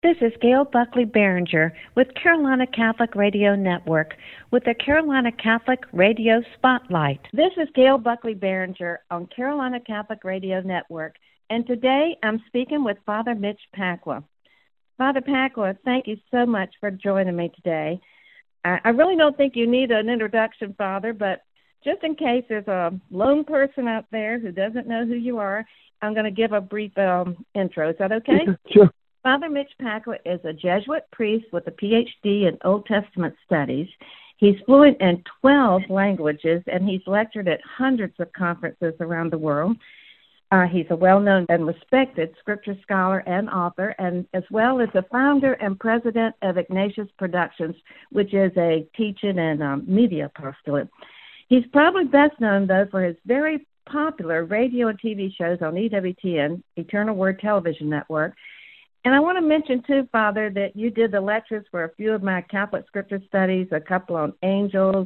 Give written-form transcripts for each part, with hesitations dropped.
This is Gail Buckley Behringer with Carolina Catholic Radio Network with the Carolina Catholic Radio Spotlight. This is Gail Buckley Behringer on Carolina Catholic Radio Network, and today I'm speaking with Father Mitch Pacwa. Father Pacwa, thank you so much for joining me today. I really don't think you need an introduction, Father, but just in case there's a lone person out there who doesn't know who you are, I'm going to give a brief intro. Is that okay? Sure. Father Mitch Pacwa is a Jesuit priest with a Ph.D. in Old Testament studies. He's fluent in 12 languages, and he's lectured at hundreds of conferences around the world. He's a well-known and respected scripture scholar and author, and as well as the founder and president of Ignatius Productions, which is a teaching and media apostolate. He's probably best known, though, for his very popular radio and TV shows on EWTN, Eternal Word Television Network. And I want to mention, too, Father, that you did the lectures for a few of my Catholic scripture studies, a couple on angels,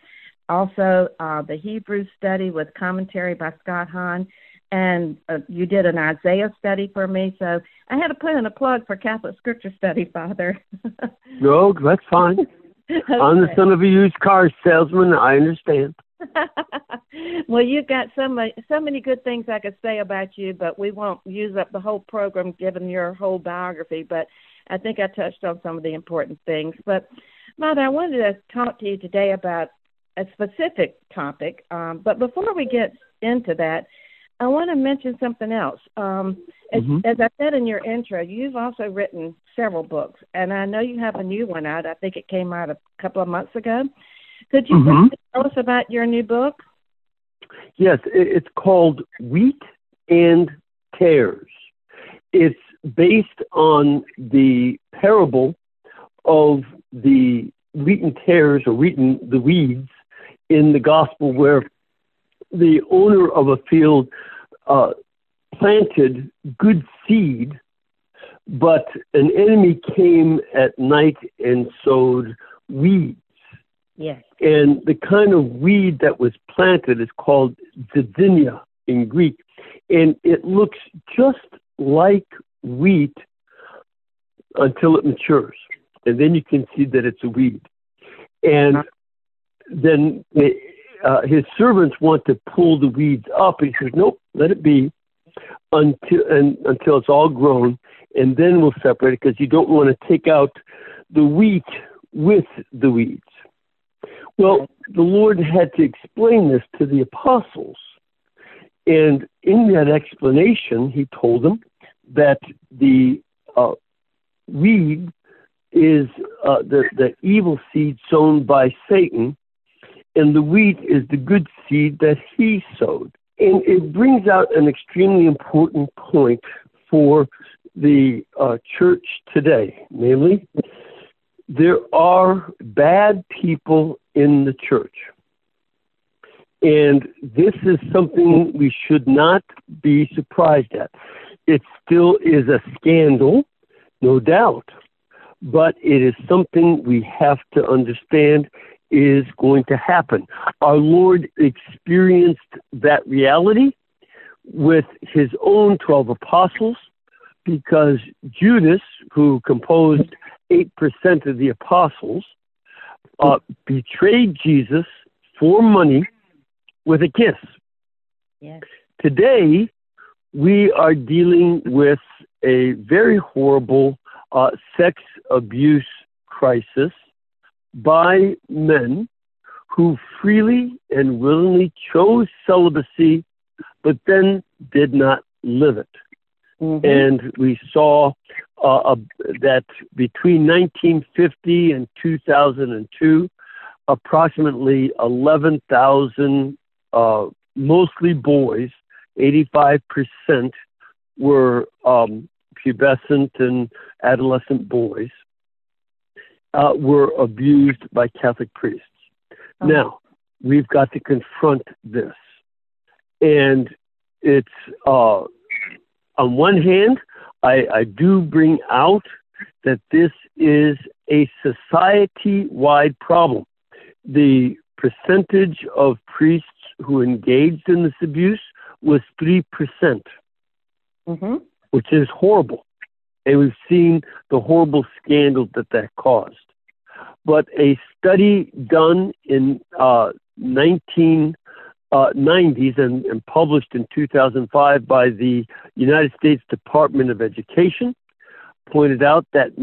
also the Hebrew study with commentary by Scott Hahn, and you did an Isaiah study for me. So I had to put in a plug for Catholic scripture study, Father. No, that's fine. Okay. I'm the son of a used car salesman. I understand. Well, you've got so many good things I could say about you, but we won't use up the whole program given your whole biography, but I think I touched on some of the important things. But, Mother, I wanted to talk to you today about a specific topic, but before we get into that, I want to mention something else. As I said in your intro, you've also written several books, and I know you have a new one out. I think it came out a couple of months ago. Could you tell us about your new book? Yes, it's called Wheat and Tares. It's based on the parable of the wheat and tares, or wheat and the weeds, in the gospel, where the owner of a field planted good seed, but an enemy came at night and sowed weeds. Yes. And the kind of weed that was planted is called zizinia in Greek. And it looks just like wheat until it matures. And then you can see that it's a weed. And then his servants want to pull the weeds up. He says, nope, let it be until it's all grown. And then we'll separate it, because you don't want to take out the wheat with the weeds. Well, the Lord had to explain this to the apostles. And in that explanation, he told them that the weed is the evil seed sown by Satan, and the wheat is the good seed that he sowed. And it brings out an extremely important point for the church today, namely, there are bad people in the church. And this is something we should not be surprised at. It still is a scandal, no doubt, but it is something we have to understand is going to happen. Our Lord experienced that reality with his own 12 apostles, because Judas, who composed 8% of the apostles, betrayed Jesus for money with a kiss. Yes. Today, we are dealing with a very horrible sex abuse crisis by men who freely and willingly chose celibacy, but then did not live it. And we saw that between 1950 and 2002, approximately 11,000, mostly boys, 85% were pubescent and adolescent boys, were abused by Catholic priests. Now, we've got to confront this. And it's, on one hand, I do bring out that this is a society-wide problem. The percentage of priests who engaged in this abuse was 3%, which is horrible. And we've seen the horrible scandals that caused. But a study done in 1990s and published in 2005 by the United States Department of Education pointed out that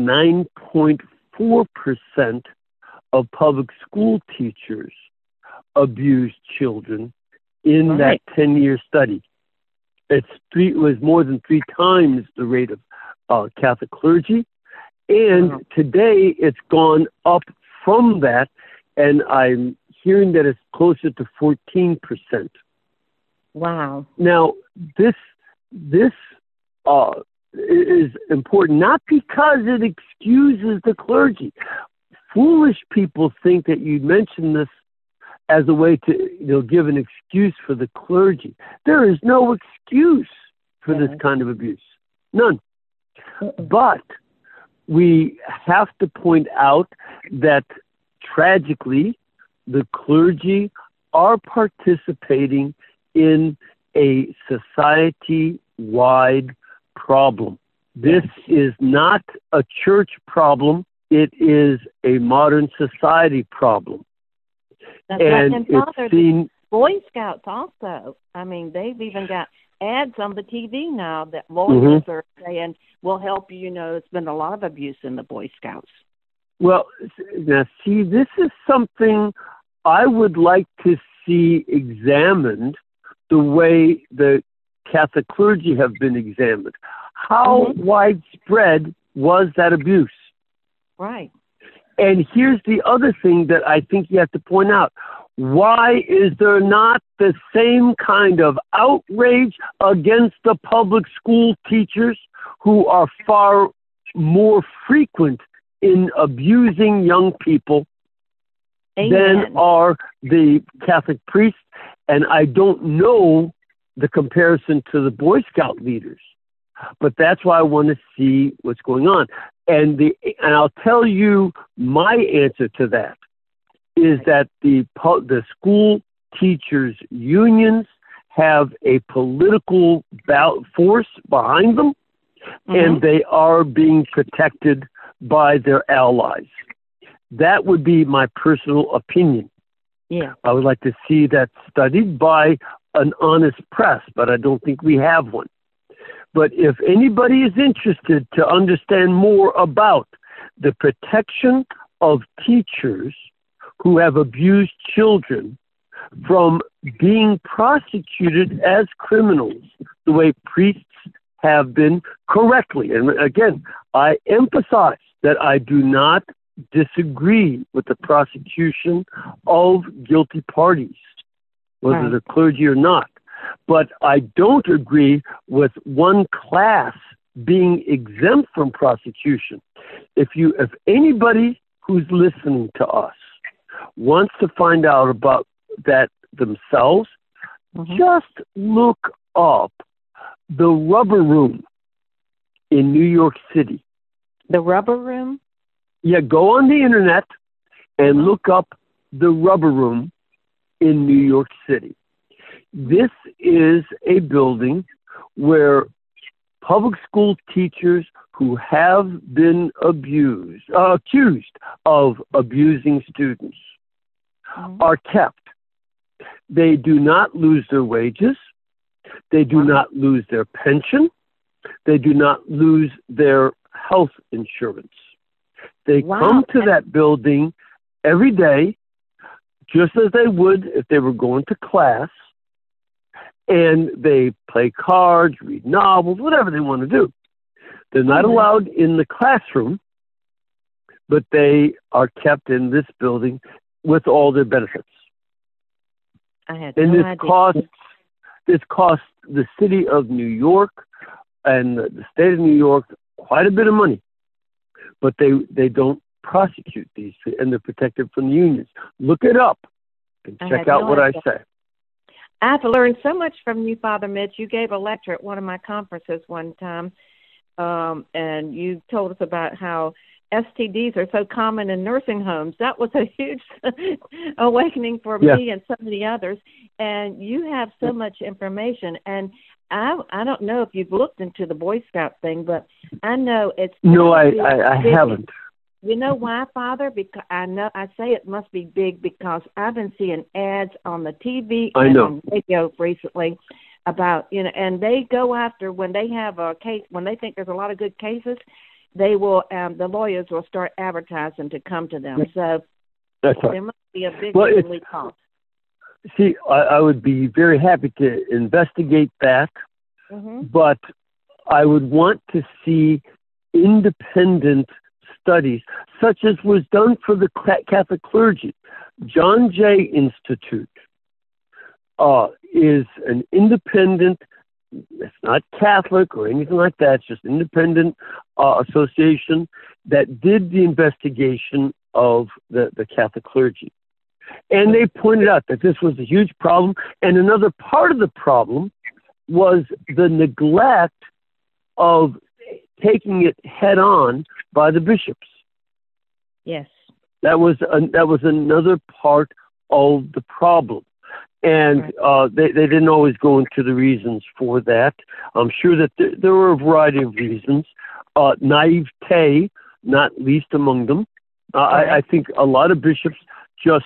9.4% of public school teachers abused children in that 10-year study. It was more than 3 times the rate of Catholic clergy. And today it's gone up from that, and I'm hearing that it's closer to 14%. Wow. Now, this is important, not because it excuses the clergy. Foolish people think that you mention this as a way to give an excuse for the clergy. There is no excuse for this kind of abuse. None. But we have to point out that tragically the clergy are participating in a society-wide problem. This is not a church problem. It is a modern society problem. That's and right. it's seen. Boy Scouts also. I mean, they've even got ads on the TV now that lawyers are saying will help you. There's been a lot of abuse in the Boy Scouts. Well, now see, this is something I would like to see examined the way the Catholic clergy have been examined. How widespread was that abuse? Right. And here's the other thing that I think you have to point out. Why is there not the same kind of outrage against the public school teachers who are far more frequent in abusing young people than are the Catholic priests? And I don't know the comparison to the Boy Scout leaders, but that's why I want to see what's going on. And I'll tell you my answer to that is that the school teachers unions have a political force behind them, and they are being protected by their allies. That would be my personal opinion. Yeah, I would like to see that studied by an honest press, but I don't think we have one. But if anybody is interested to understand more about the protection of teachers who have abused children from being prosecuted as criminals, the way priests have been correctly, and again, I emphasize that I do not disagree with the prosecution of guilty parties, whether they're clergy or not. But I don't agree with one class being exempt from prosecution. If anybody who's listening to us wants to find out about that themselves, just look up the Rubber Room in New York City. The Rubber Room? Yeah, go on the internet and look up the Rubber Room in New York City. This is a building where public school teachers who have been accused of abusing students are kept. They do not lose their wages. They do not lose their pension. They do not lose their health insurance. They come to that building every day, just as they would if they were going to class, and they play cards, read novels, whatever they want to do. They're not allowed in the classroom, but they are kept in this building with all their benefits. This costs the city of New York and the state of New York quite a bit of money, but they don't prosecute these, and they're protected from the unions. Look it up and check out what I say. I have learned so much from you, Father Mitch. You gave a lecture at one of my conferences one time, and you told us about how STDs are so common in nursing homes. That was a huge awakening for me and so many others. And you have so much information. And I don't know if you've looked into the Boy Scout thing, but I know it's no, I haven't. You know why, Father? Because I say it must be big because I've been seeing ads on the TV and on radio recently about, and they go after when they have a case, when they think there's a lot of good cases, they will, the lawyers will start advertising to come to them. So that's right. There must be a big cost. See, I would be very happy to investigate that, but I would want to see independent studies, such as was done for the Catholic clergy. John Jay Institute is an independent, it's not Catholic or anything like that, it's just independent association that did the investigation of the Catholic clergy. And they pointed out that this was a huge problem, and another part of the problem was the neglect of taking it head on by the bishops. Yes. That was another part of the problem. And they didn't always go into the reasons for that. I'm sure that there were a variety of reasons. Naivete, not least among them. I think a lot of bishops just,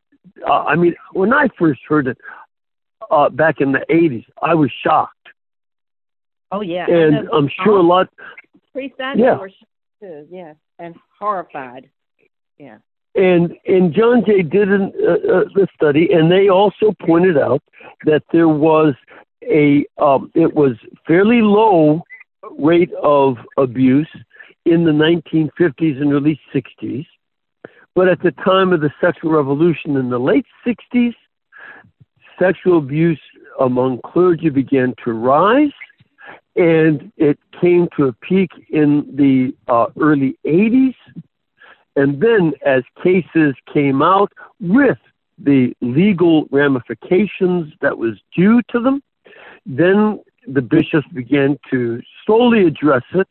when I first heard it back in the 80s, I was shocked. Oh, yeah. And I'm sure a lot. Priests I know were shocked too, yes, and horrified. Yeah. And John Jay did the study, and they also pointed out that there was it was fairly low rate of abuse in the 1950s and early 60s, but at the time of the sexual revolution in the late 60s, sexual abuse among clergy began to rise, and it came to a peak in the early 80s. And then as cases came out with the legal ramifications that was due to them, then the bishops began to slowly address it.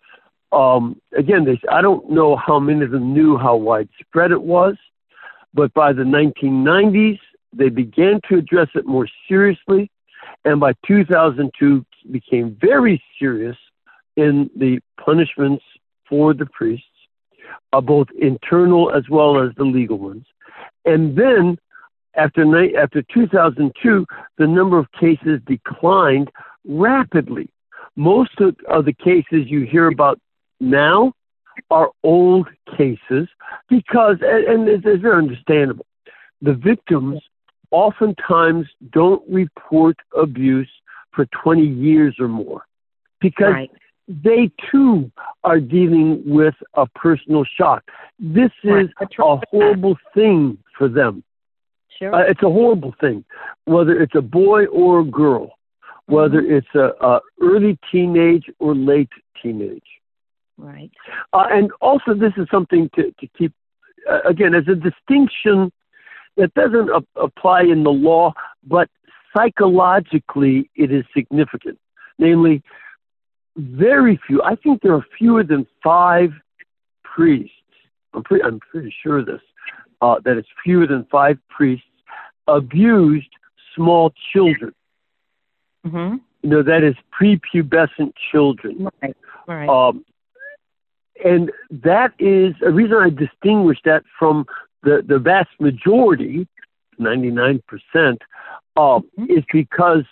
Again, I don't know how many of them knew how widespread it was, but by the 1990s, they began to address it more seriously. And by 2002, it became very serious in the punishments for the priests. Both internal as well as the legal ones. And then after 2002, the number of cases declined rapidly. Most of the cases you hear about now are old cases because, and it's very understandable, the victims oftentimes don't report abuse for 20 years or more because they too are dealing with a personal shock. This is a horrible thing for them. Sure. It's a horrible thing, whether it's a boy or a girl, whether it's a early teenage or late teenage. Right. And also, this is something to keep, again, as a distinction that doesn't apply in the law, but psychologically it is significant. Namely, very few, I think there are fewer than 5 priests, I'm pretty sure of this, that it's fewer than 5 priests abused small children. That is prepubescent children. Right. And that is a reason I distinguish that from the vast majority, 99%, is because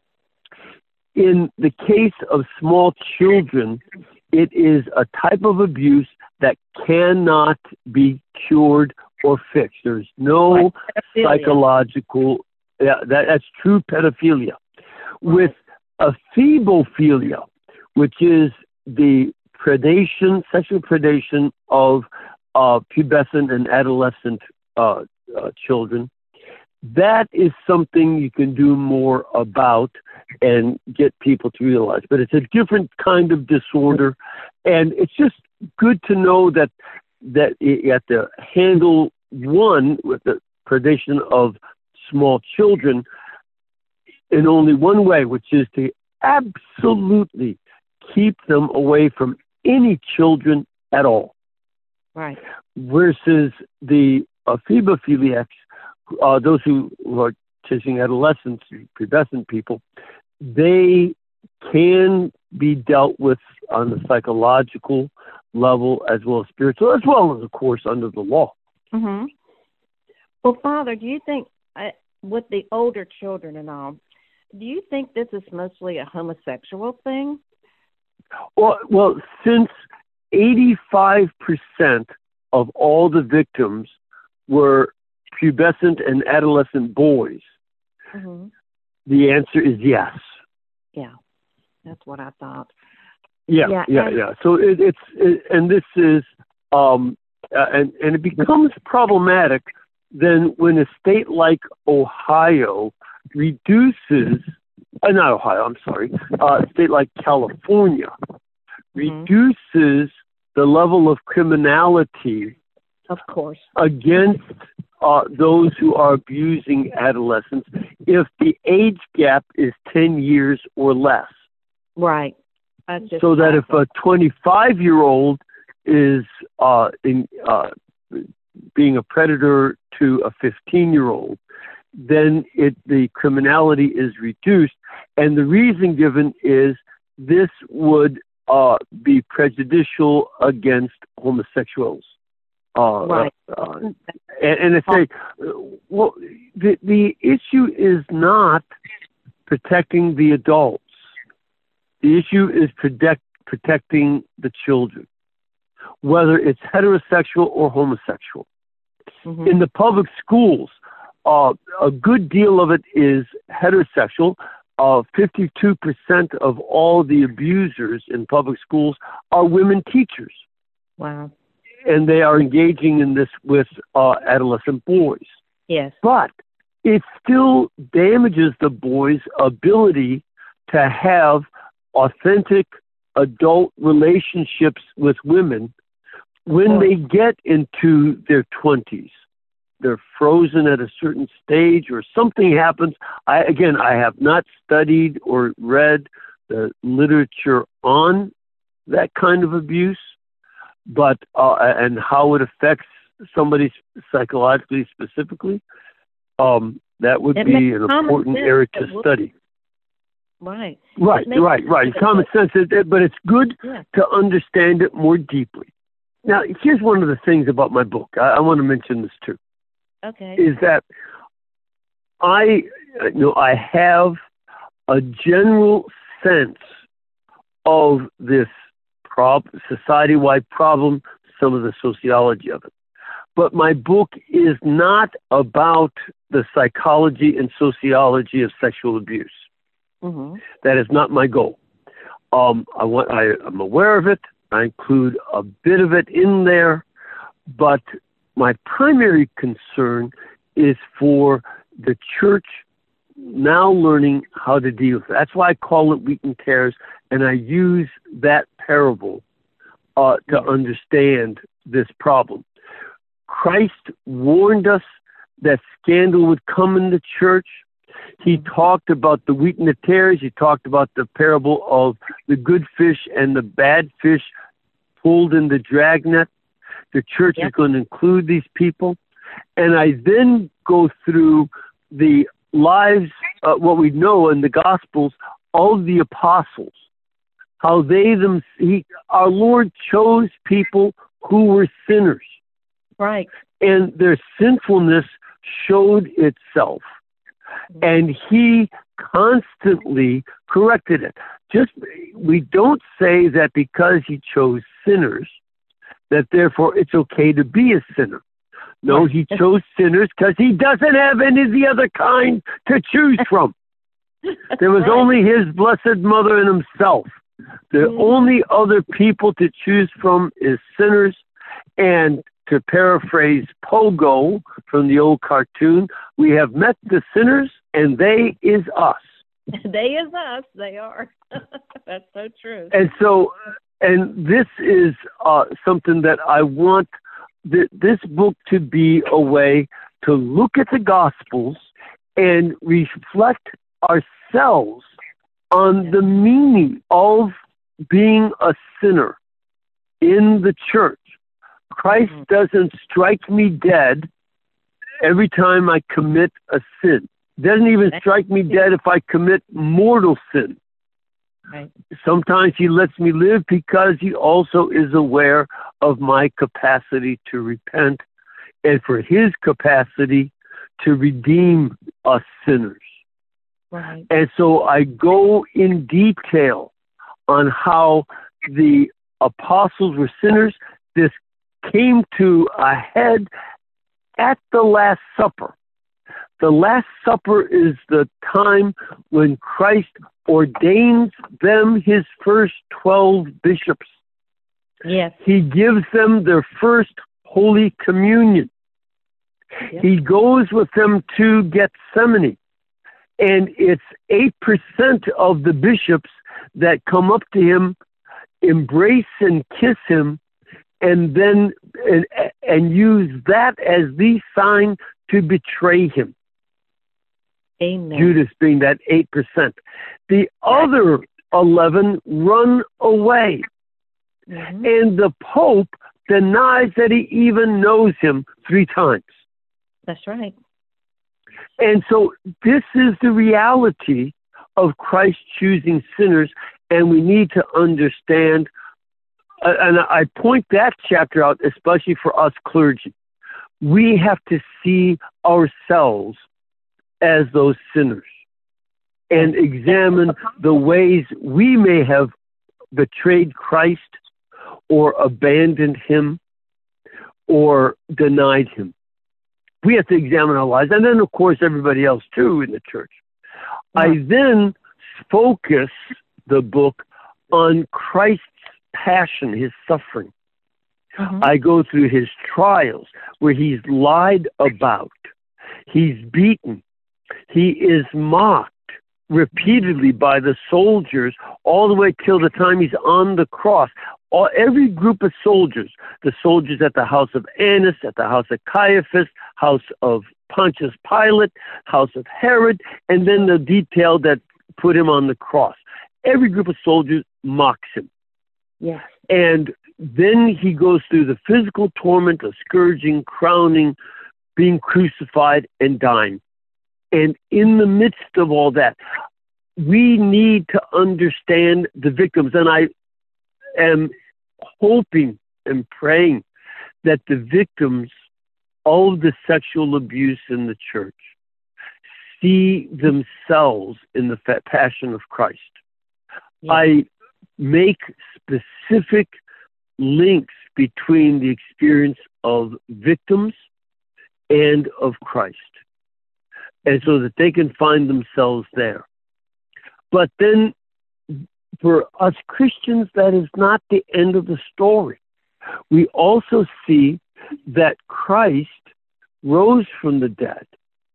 in the case of small children, it is a type of abuse that cannot be cured or fixed. There's no psychological, that's true pedophilia. With ephebophilia, which is the sexual predation of pubescent and adolescent children, that is something you can do more about and get people to realize. But it's a different kind of disorder, and it's just good to know that you have to handle one with the predation of small children in only one way, which is to absolutely keep them away from any children at all. Right. Versus the ephebophiliacs, those who are chasing adolescents, pubescent people, they can be dealt with on the psychological level as well as spiritual, as well as, of course, under the law. Mm-hmm. Well, Father, do you think, with the older children and all, do you think this is mostly a homosexual thing? Well, since 85% of all the victims were pubescent and adolescent boys, Mm-hmm. the answer is yes. Yeah, that's what I thought. Yeah. So and this is, and it becomes problematic then when a state like Ohio reduces, not Ohio, I'm sorry, a state like California reduces the level of criminality, of course, against those who are abusing adolescents if the age gap is 10 years or less. Right. So that if a 25-year-old is being a predator to a 15-year-old, then the criminality is reduced. And the reason given is this would be prejudicial against homosexuals. Right. And I say, well, the issue is not protecting the adults. The issue is protecting the children, whether it's heterosexual or homosexual. Mm-hmm. In the public schools, a good deal of it is heterosexual. 52% of all the abusers in public schools are women teachers. Wow. And they are engaging in this with adolescent boys. Yes. But it still damages the boys' ability to have authentic adult relationships with women when they get into their 20s. They're frozen at a certain stage or something happens. I have not studied or read the literature on that kind of abuse, but and how it affects somebody psychologically specifically. That would be an important area to study. Right. Common sense, but it's good to understand it more deeply. Now, here's one of the things about my book. I want to mention this too. Okay. Is that I have a general sense of this society-wide problem, some of the sociology of it. But my book is not about the psychology and sociology of sexual abuse. Mm-hmm. That is not my goal. I'm aware of it. I include a bit of it in there, but my primary concern is for the church now learning how to deal with it. That's why I call it wheat and tares, and I use that parable to understand this problem. Christ warned us that scandal would come in the church. He talked about the wheat and the tares. He talked about the parable of the good fish and the bad fish pulled in the dragnet. The church is going to include these people. And I then go through the lives, what we know in the Gospels, of the apostles, how our Lord chose people who were sinners. Right. And their sinfulness showed itself. And he constantly corrected it. We don't say that because he chose sinners, that therefore it's okay to be a sinner. No, he chose sinners because he doesn't have any of the other kind to choose from. There was only his blessed mother and himself. The only other people to choose from is sinners. And to paraphrase Pogo from the old cartoon, we have met the sinners and they is us. They is us. They are. That's so true. And this is something that I want this book to be a way to look at the Gospels and reflect ourselves on the meaning of being a sinner in the church. Christ doesn't strike me dead every time I commit a sin. Doesn't even strike me dead if I commit mortal sin. Right. Sometimes he lets me live because he also is aware of my capacity to repent and for his capacity to redeem us sinners. Right. And so I go in detail on how the apostles were sinners. This came to a head at the Last Supper. The Last Supper is the time when Christ ordains them his first 12 bishops. Yes. He gives them their first Holy Communion. Yep. He goes with them to Gethsemane. And it's 8% of the bishops that come up to him, embrace and kiss him, and then and use that as the sign to betray him. Amen. Judas being that 8%. The other 11 run away. Mm-hmm. And the Pope denies that he even knows him 3 times. That's right. And so this is the reality of Christ choosing sinners, and we need to understand, and I point that chapter out especially for us clergy. We have to see ourselves as those sinners and examine the ways we may have betrayed Christ or abandoned him or denied him. We have to examine our lives, and then, of course, everybody else, too, in the church. Yeah. I then focus the book on Christ's passion, his suffering. Mm-hmm. I go through his trials where he's lied about, he's beaten, he is mocked repeatedly by the soldiers all the way till the time he's on the cross. Every group of soldiers, the soldiers at the house of Annas, at the house of Caiaphas, house of Pontius Pilate, house of Herod, and then the detail that put him on the cross. Every group of soldiers mocks him. Yes. And then he goes through the physical torment of scourging, crowning, being crucified, and dying. And in the midst of all that, we need to understand the victims. And I am hoping and praying that the victims of the sexual abuse in the church see themselves in the passion of Christ. Yes. I make specific links between the experience of victims and of Christ, and so that they can find themselves there. But then for us Christians, that is not the end of the story. We also see that Christ rose from the dead.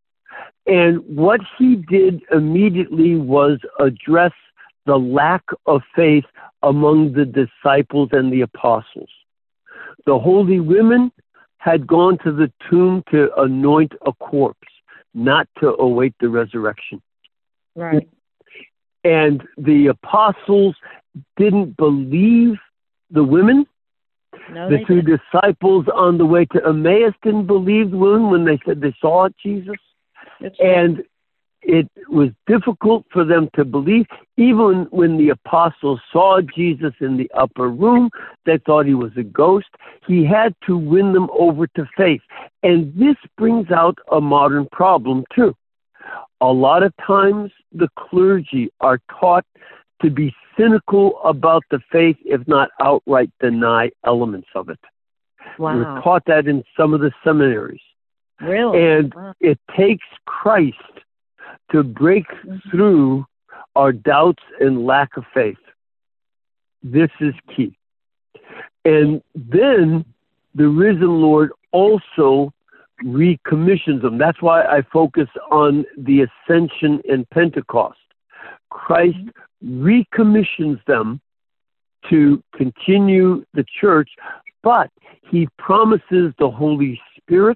And what he did immediately was address the lack of faith among the disciples and the apostles. The holy women had gone to the tomb to anoint a corpse, not to await the resurrection. Right. And the apostles didn't believe the women. No, The 2 disciples on the way to Emmaus didn't believe the women when they said they saw Jesus. And it was difficult for them to believe. Even when the apostles saw Jesus in the upper room, they thought he was a ghost. He had to win them over to faith. And this brings out a modern problem, too. A lot of times the clergy are taught to be cynical about the faith, if not outright deny elements of it. Wow. We're taught that in some of the seminaries. Really? And it takes Christ to break through our doubts and lack of faith. This is key. And then the risen Lord also recommissions them. That's why I focus on the ascension and Pentecost. Christ recommissions them to continue the church, but he promises the Holy Spirit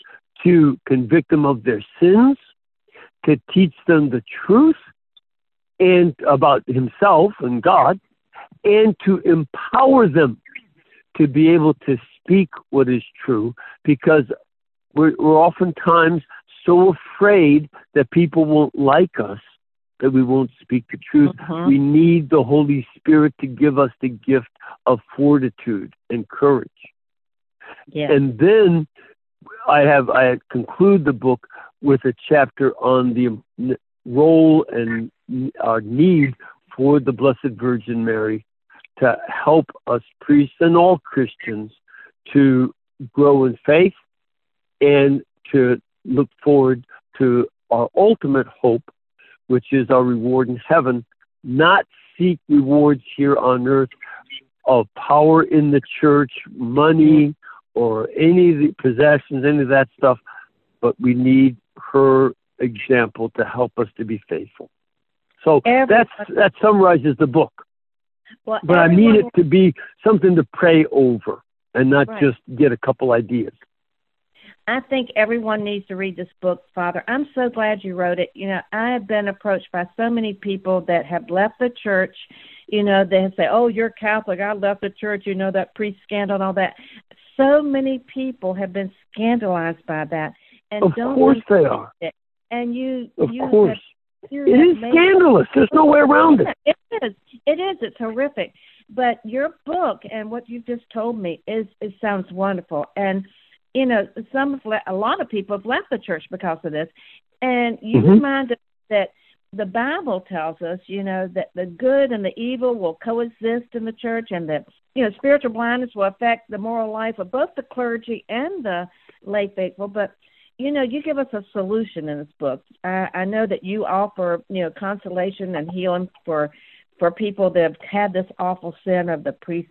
to convict them of their sins, to teach them the truth and about himself and God, and to empower them to be able to speak what is true, because we're oftentimes so afraid that people won't like us, that we won't speak the truth. We need the Holy Spirit to give us the gift of fortitude and courage. Yeah. And then I conclude the book with a chapter on the role and our need for the Blessed Virgin Mary to help us priests and all Christians to grow in faith and to look forward to our ultimate hope, which is our reward in heaven, not seek rewards here on earth of power in the church, money, or any of the possessions, any of that stuff, but we need her example to help us to be faithful. So that summarizes the book. Well, but I mean it to be something to pray over and not just get a couple ideas. I think everyone needs to read this book, Father. I'm so glad you wrote it. You know, I have been approached by so many people that have left the church. You know, they say, oh, you're Catholic. I left the church. You know, that priest scandal and all that. So many people have been scandalized by that. And of course they are. And you, of course. It is scandalous. There's no way around it. It is. It is. It's horrific. But your book and what you've just told me it sounds wonderful. And, you know, a lot of people have left the church because of this. And you remind us that the Bible tells us, you know, that the good and the evil will coexist in the church, and that, you know, spiritual blindness will affect the moral life of both the clergy and the lay faithful. But, you know, you give us a solution in this book. I know that you offer, you know, consolation and healing for people that have had this awful sin of the priest,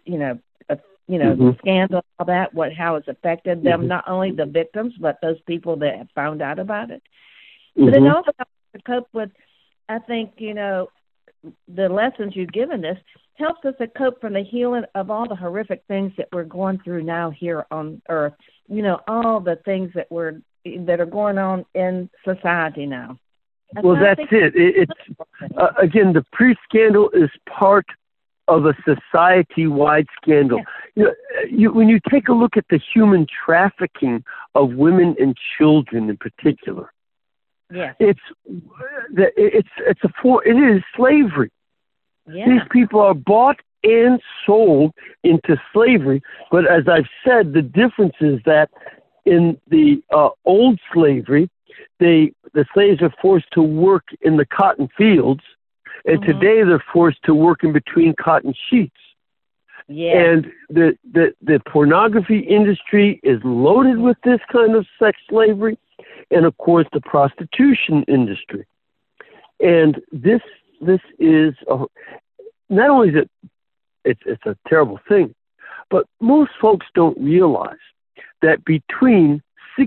the scandal, all that, how it's affected them, not only the victims, but those people that have found out about it. But it also helps to cope with, I think, you know, the lessons you've given us helps us to cope from the healing of all the horrific things that we're going through now here on earth. You know, all the things that are going on in society now. Well, that's it. It's again, the priest scandal is part of a society-wide scandal. Yeah. When you take a look at the human trafficking of women and children in particular, it is slavery. Yeah. These people are bought and sold into slavery. But as I've said, the difference is that in the old slavery, the slaves are forced to work in the cotton fields, and today they're forced to work in between cotton sheets. Yeah. And the pornography industry is loaded with this kind of sex slavery, and of course the prostitution industry. And this is not only is it's a terrible thing, but most folks don't realize that between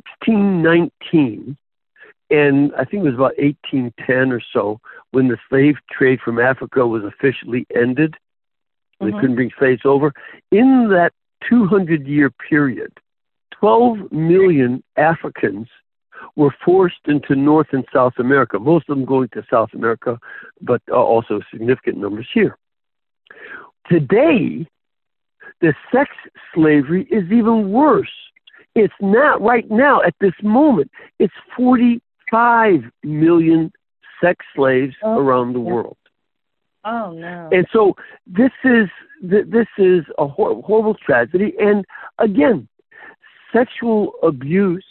1619 and I think it was about 1810 or so, when the slave trade from Africa was officially ended, they couldn't bring slaves over. In that 200-year period, 12 million Africans were forced into North and South America, most of them going to South America, but also significant numbers here. Today, the sex slavery is even worse. It's not right now, at this moment, it's 45 million sex slaves around the world. Oh, no. And so this is a horrible tragedy. And again, sexual abuse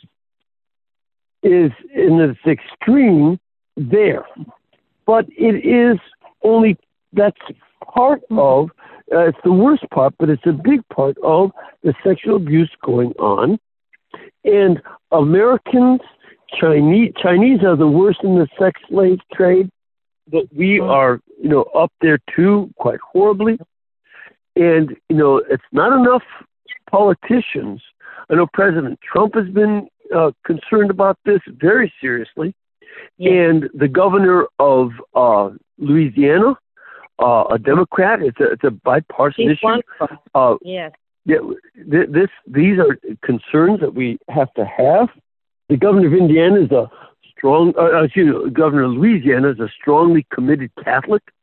is in its extreme there. But it is only, that's part of, it's the worst part, but it's a big part of the sexual abuse going on. And Americans, Chinese are the worst in the sex slave trade, but we are, up there too, quite horribly. And, it's not enough politicians. I know President Trump has been concerned about this very seriously. Yeah. And the governor of Louisiana, a Democrat, it's a bipartisan issue. Yes. Yeah, these are concerns that we have to have. The governor of Indiana is Governor of Louisiana is a strongly committed Catholic,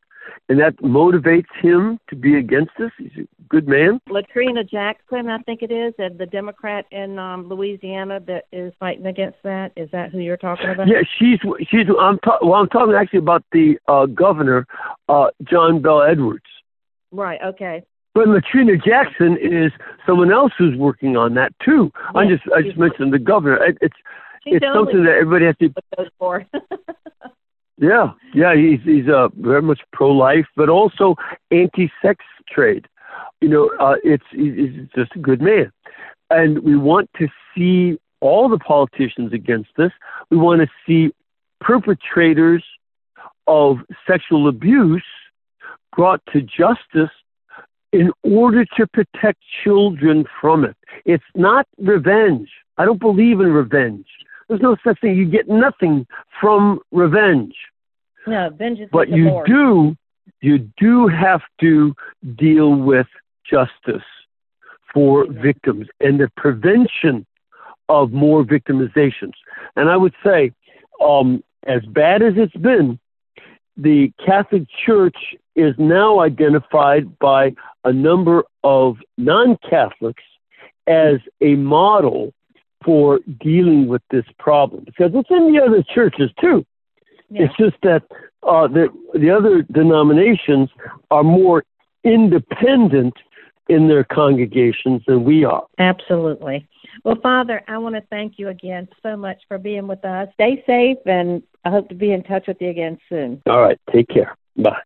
and that motivates him to be against this. He's a good man. Latrina Jackson, I think it is, and the Democrat in Louisiana that is fighting against that. Is that who you're talking about? Yeah, I'm talking actually about the governor, John Bel Edwards. Right. Okay. But Latrina Jackson is someone else who's working on that too. Yes, I just mentioned the governor. It's something that everybody has to go for. Yeah, he's very much pro-life, but also anti-sex trade. He's just a good man, and we want to see all the politicians against this. We want to see perpetrators of sexual abuse brought to justice in order to protect children from it. It's not revenge. I don't believe in revenge. There's no such thing. You get nothing from revenge. No, vengeance. But you do have to deal with justice for victims and the prevention of more victimizations. And I would say, as bad as it's been, the Catholic Church is now identified by a number of non-Catholics as a model for dealing with this problem, because it's in the other churches too. Yeah. It's just that the other denominations are more independent in their congregations than we are. Absolutely. Well, Father, I want to thank you again so much for being with us. Stay safe, and I hope to be in touch with you again soon. All right. Take care. Bye.